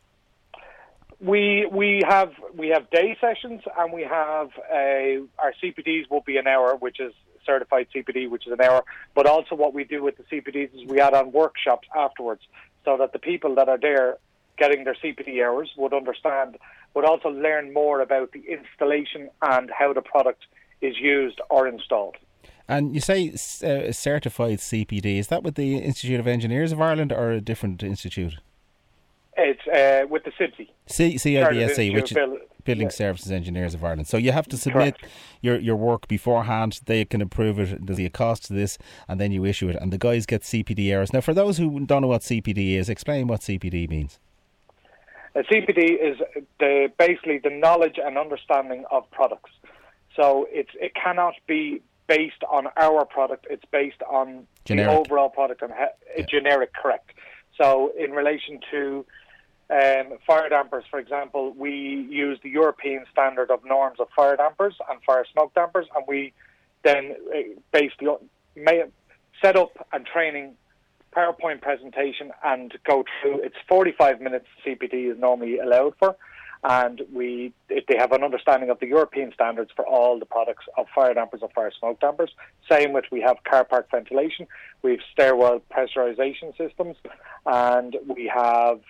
We have day sessions, and we have our CPDs will be an hour, which is certified CPD, which is an hour. But also what we do with the CPDs is we add on workshops afterwards, so that the people that are there getting their CPD hours would understand, would also learn more about the installation and how the product is used or installed. And you say certified CPD, is that with the Institute of Engineers of Ireland or a different institute? It's with the CIBSE. CIBSE, which is Building Services Engineers of Ireland. So you have to submit your work beforehand. They can approve it. There's a cost to this, and then you issue it. And the guys get CPD hours. Now, for those who don't know what CPD is, explain what CPD means. A CPD is basically the knowledge and understanding of products. So it cannot be based on our product. It's based on generic. The overall product and generic, correct. So in relation to fire dampers, for example, we use the European standard of norms of fire dampers and fire smoke dampers, and we then basically set up and training PowerPoint presentation and go through. It's 45 minutes CPD is normally allowed for, and they have an understanding of the European standards for all the products of fire dampers and fire smoke dampers. Same with, we have car park ventilation, we have stairwell pressurization systems, and we have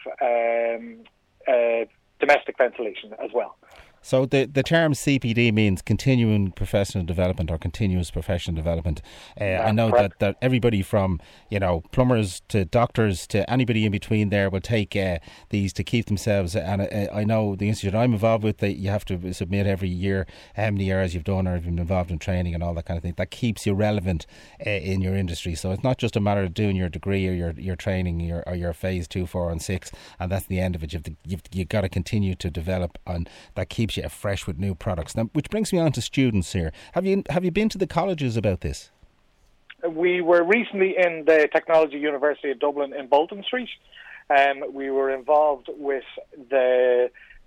domestic ventilation as well. So the term CPD means continuing professional development or continuous professional development. I know that everybody from, plumbers to doctors to anybody in between there will take these to keep themselves. And I know the institute I'm involved with, that you have to submit every year how many years you've done or you've been involved in training and all that kind of thing. That keeps you relevant in your industry. So it's not just a matter of doing your degree or your training or your phase 2, 4 and 6 and that's the end of it. You've got to continue to develop, and that keeps you fresh with new products. Now, which brings me on to students here. Have you been to the colleges about this? We were recently in the Technology University of Dublin in Bolton Street. We were involved with the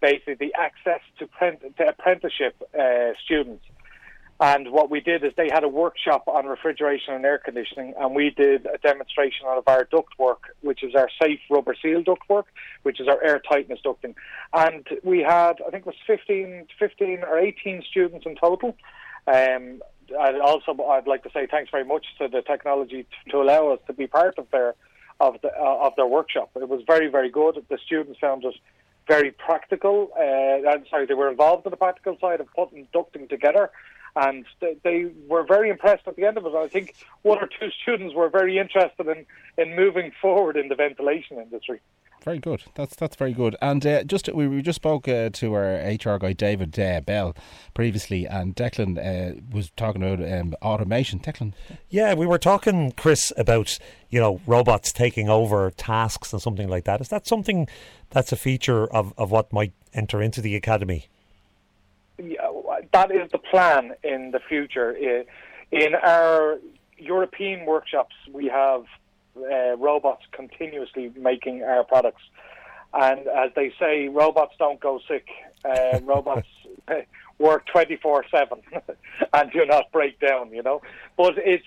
basically the access to apprenticeship students. And what we did is they had a workshop on refrigeration and air conditioning, and we did a demonstration of our ductwork, which is our safe rubber seal ductwork, which is our air tightness ducting. And we had, I think it was 15 or 18 students in total. I'd like to say thanks very much to the technology to allow us to be part of their workshop. It was very, very good. The students found it very practical. They were involved in the practical side of putting ducting together. And they were very impressed at the end of it. I think one or two students were very interested in moving forward in the ventilation industry. Very good. That's very good. And we just spoke to our HR guy David Bell previously, and Declan was talking about automation. Declan. Yeah, we were talking, Chris, about robots taking over tasks and something like that. Is that something that's a feature of what might enter into the academy? Yeah, that is the plan in the future. In our European workshops, we have robots continuously making our products. And as they say, robots don't go sick. Robots work 24/7 and do not break down, But it's,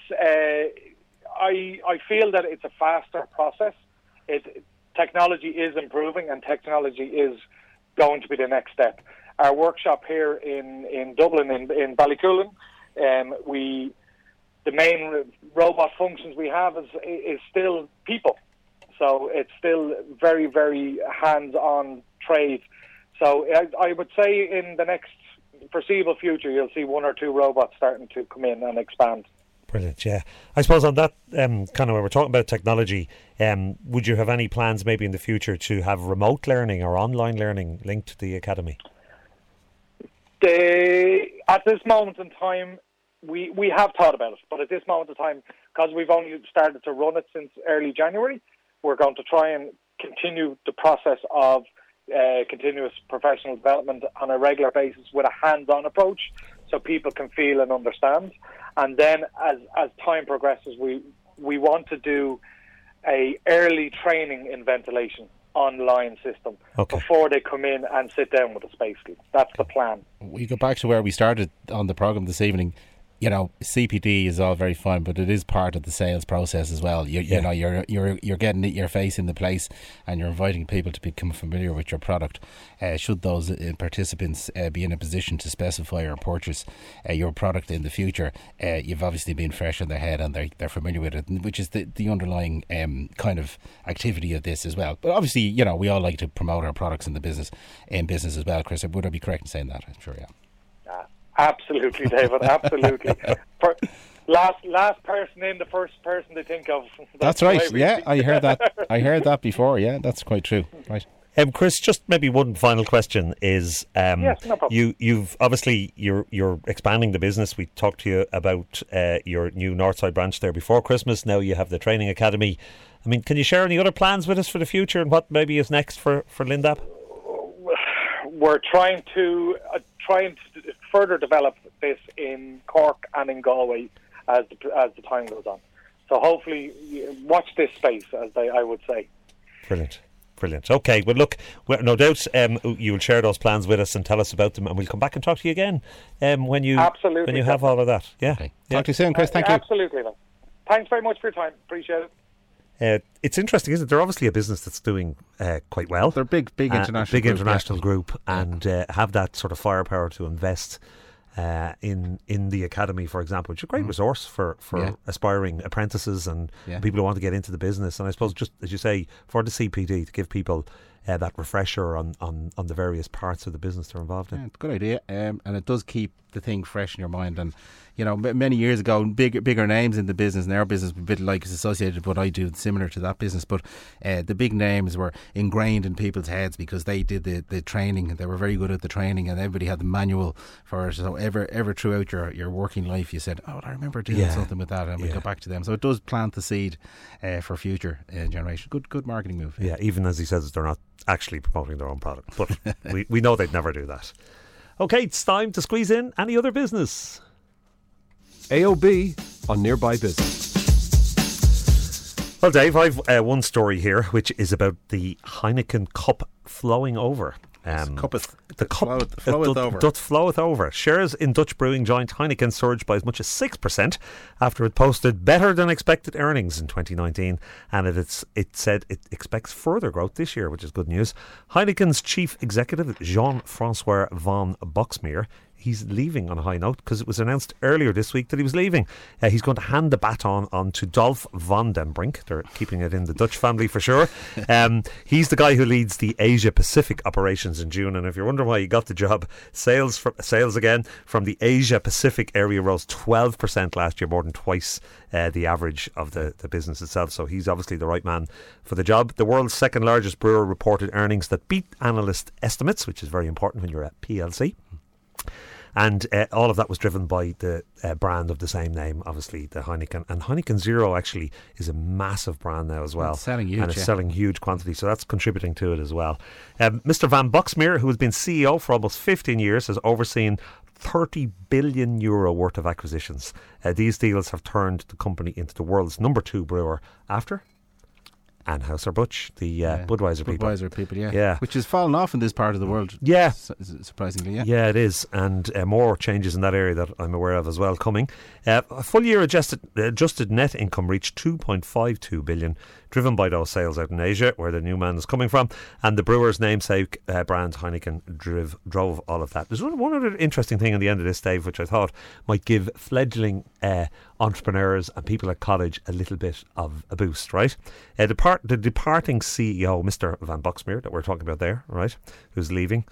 I feel that it's a faster process. Technology is improving, and technology is going to be the next step. Our workshop here in Dublin, in Ballycoolan, the main robot functions we have is still people. So it's still very, very hands-on trade. So I would say in the next foreseeable future, you'll see one or two robots starting to come in and expand. Brilliant, yeah. I suppose on that kind of when we're talking about technology, would you have any plans maybe in the future to have remote learning or online learning linked to the academy? At this moment in time, we have thought about it, but at this moment in time, because we've only started to run it since early January, we're going to try and continue the process of continuous professional development on a regular basis with a hands-on approach, so people can feel and understand. And then as time progresses, we want to do a early training in ventilation online system before they come in and sit down with us, basically. That's the plan. We go back to where we started on the programme this evening. CPD is all very fun, but it is part of the sales process as well. You're getting your face in the place, and you're inviting people to become familiar with your product. Should those participants be in a position to specify or purchase your product in the future, you've obviously been fresh in their head, and they're familiar with it, which is the underlying kind of activity of this as well. But obviously, we all like to promote our products in business as well. Chris, would I be correct in saying that? I'm sure, yeah. Absolutely, David. Absolutely. Last person in, the first person they think of. That's right. Yeah, I heard that. I heard that before. Yeah, that's quite true. Right. Chris, just maybe one final question is: yes, no problem. You've obviously you're expanding the business. We talked to you about your new Northside branch there before Christmas. Now you have the training academy. I mean, can you share any other plans with us for the future and what maybe is next for Lindab? We're trying to further develop this in Cork and in Galway as the time goes on. So hopefully, watch this space, I would say. Brilliant. Okay, well look, no doubt you'll share those plans with us and tell us about them, and we'll come back and talk to you again when you have all of that. Yeah. Okay. Talk to you soon, Chris. Thank you. Absolutely. Thanks very much for your time. Appreciate it. It's interesting, isn't it? They're obviously a business that's doing quite well. They're big international group, and have that sort of firepower to invest in the academy, for example, which is a great resource for aspiring apprentices and people who want to get into the business. And I suppose, just as you say, for the CPD to give people that refresher on the various parts of the business they're involved in. Yeah, it's a good idea, and it does keep the thing fresh in your mind. And many years ago, bigger names in the business, and our business a bit like is associated with what I do, similar to that business, but the big names were ingrained in people's heads because they did the training, and they were very good at the training, and everybody had the manual for it. So ever throughout your working life, you said, I remember doing something with that, and we go back to them. So it does plant the seed for future generation. Good marketing move. Yeah, even as he says, they're not actually promoting their own product, but we know they'd never do that. Okay, it's time to squeeze in any other business. AOB on Nearby Business. Well, Dave, I've one story here which is about the Heineken Cup flowing over. The cup floweth over. Shares in Dutch brewing giant Heineken surged by as much as 6% after it posted better than expected earnings in 2019, and it said it expects further growth this year, which is good news. Heineken's chief executive, Jean-François van Boxmeer, he's leaving on a high note because it was announced earlier this week that he was leaving. He's going to hand the baton on to Dolf van den Brink. They're keeping it in the Dutch family for sure. He's the guy who leads the Asia Pacific operations in June, and if you're wondering why he got the job, sales again from the Asia Pacific area rose 12% last year, more than twice the average of the business itself. So he's obviously the right man for the job. The world's second largest brewer reported earnings that beat analyst estimates, which is very important when you're at PLC. And all of that was driven by the brand of the same name, obviously, the Heineken. And Heineken Zero actually is a massive brand now as well. It's selling huge. And it's selling huge quantities, so that's contributing to it as well. Mr. Van Boxmeer, who has been CEO for almost 15 years, has overseen €30 billion worth of acquisitions. These deals have turned the company into the world's number 2 brewer after Anheuser-Busch, the Budweiser people. Yeah. Which has fallen off in this part of the world. Yeah. Surprisingly, Yeah, it is. And more changes in that area that I'm aware of as well coming. A full year adjusted net income reached 2.52 billion, driven by those sales out in Asia, where the new man is coming from. And the brewer's namesake brand, Heineken, drove all of that. There's one other interesting thing at the end of this, Dave, which I thought might give fledgling entrepreneurs and people at college a little bit of a boost, right? The departing CEO, Mr. Van Boxmeer, that we're talking about there, right, who's leaving,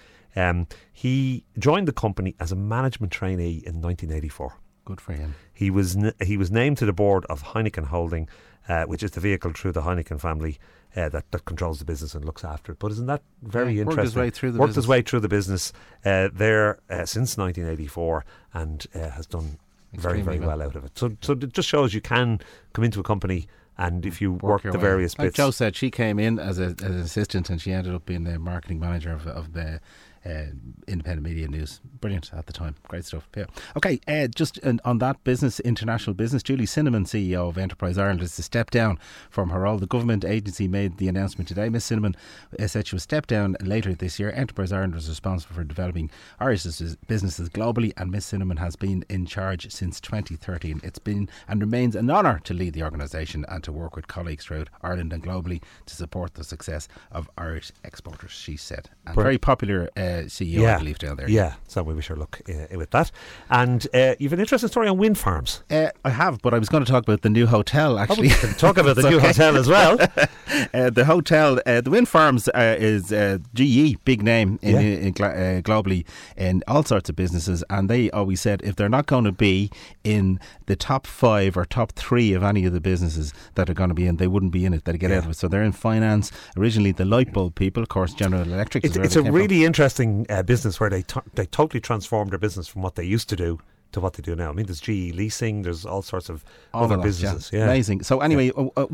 he joined the company as a management trainee in 1984. Good for him. He was named to the board of Heineken Holding, which is the vehicle through the Heineken family that controls the business and looks after it. But isn't that very interesting? Worked his way through the business there since 1984 and has done very, very well out of it. So it just shows you can come into a company, and if you work the various bits. Like Joe said, she came in as an assistant and she ended up being the marketing manager of the Independent Media News. Brilliant at the time. Great stuff. Yeah. Okay, just on that international business, Julie Cinnamon, CEO of Enterprise Ireland, is to step down from her role. The government agency made the announcement today. Miss Cinnamon said she will step down later this year. Enterprise Ireland was responsible for developing Irish businesses globally, and Miss Cinnamon has been in charge since 2013. It's been and remains an honour to lead the organisation and to work with colleagues throughout Ireland and globally to support the success of Irish exporters, she said. And very popular CEO, I believe, down there. Yeah, so we wish her luck with that. And you've an interesting story on wind farms. I have, but I was going to talk about the new hotel, actually. We can talk about the new hotel as well. The hotel, the wind farms is GE, big name in globally in all sorts of businesses, and they always said if they're not going to be in the top 5 or top 3 of any of the businesses that are going to be in, they wouldn't be in it. They'd get out of it. So they're in finance. Originally, the light bulb people, of course, General Electric. It's a really interesting business where they totally transformed their business from what they used to do to what they do now. I mean, there's GE Leasing, there's all sorts of other businesses. Yeah. Amazing. So anyway, a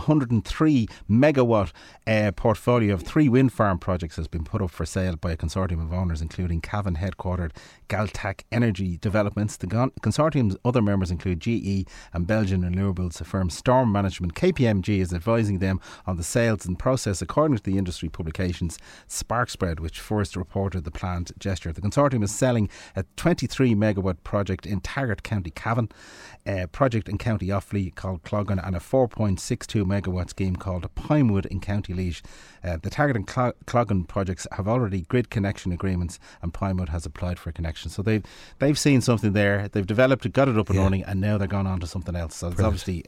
103 megawatt portfolio of 3 wind farm projects has been put up for sale by a consortium of owners, including Cavan headquartered Galtac Energy Developments. The consortium's other members include GE and Belgian renewables firm Storm Management. KPMG is advising them on the sales and process, according to the industry publications Sparkspread, which first reported the planned gesture. The consortium is selling a 23 megawatt project in Taggart, County Cavan, a project in County Offaly called Clogan, and a 4.62 megawatt scheme called Pinewood in County Laois. The Taggart and Clogan projects have already grid connection agreements, and Pinewood has applied for a connection. So they've seen something there, they've developed it, got it up and running, and now they're gone on to something else. So it's obviously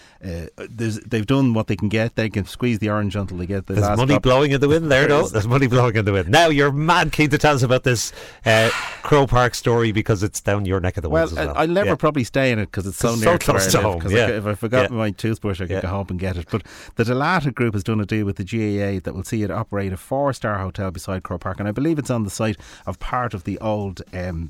they've done what they can get. They can squeeze the orange until they get the last money drop. Blowing in the wind there, though. There's money blowing in the wind. Now you're mad keen to tell us about this Crow Park story because it's down your neck of the woods as well. I'll never probably stay in it because it's so near close to home. If I forgot my toothbrush, I could go home and get it. But the Delata Group has done a deal with the GAA that will see it operate a 4-star hotel beside Crow Park, and I believe it's on the site of part of the old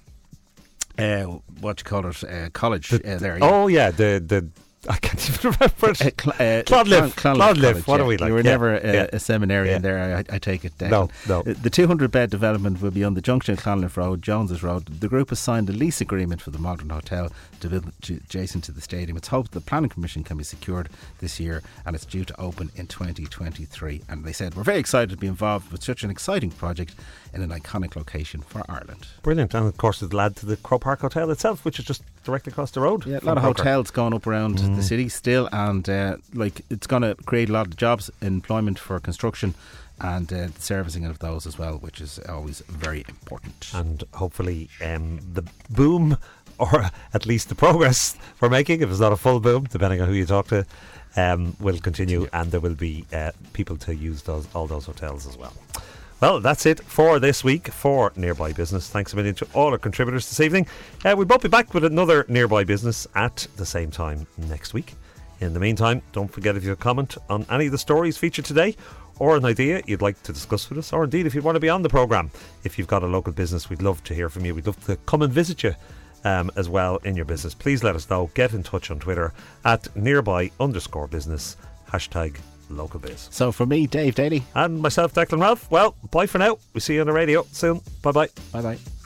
college there. Yeah. Oh yeah, the I can't even remember it. Clodliff. What are we like? You were never a seminarian there, I take it. No. The 200-bed development will be on the junction of Clonliff Road, Joneses Road. The group has signed a lease agreement for the modern hotel adjacent to the stadium. It's hoped the planning permission can be secured this year, and it's due to open in 2023. And they said, we're very excited to be involved with such an exciting project in an iconic location for Ireland. Brilliant. And of course it'll add to the Croke Park Hotel itself, which is just directly across the road. Yeah, a lot of hotels going up around the city still, and it's going to create a lot of jobs, employment for construction, and servicing of those as well, which is always very important. And hopefully the boom, or at least the progress we're making, if it's not a full boom, depending on who you talk to, will continue, and there will be people to use all those hotels as well. Well, that's it for this week for Nearby Business. Thanks a million to all our contributors this evening. We'll both be back with another Nearby Business at the same time next week. In the meantime, don't forget, if you have a comment on any of the stories featured today, or an idea you'd like to discuss with us, or indeed if you want to be on the programme, if you've got a local business, we'd love to hear from you. We'd love to come and visit you as well in your business. Please let us know. Get in touch on Twitter at @nearby_business, #localbiz. So for me, Dave Daly, and myself, Declan Ralph, well, bye for now. We'll see you on the radio soon. Bye bye. Bye bye.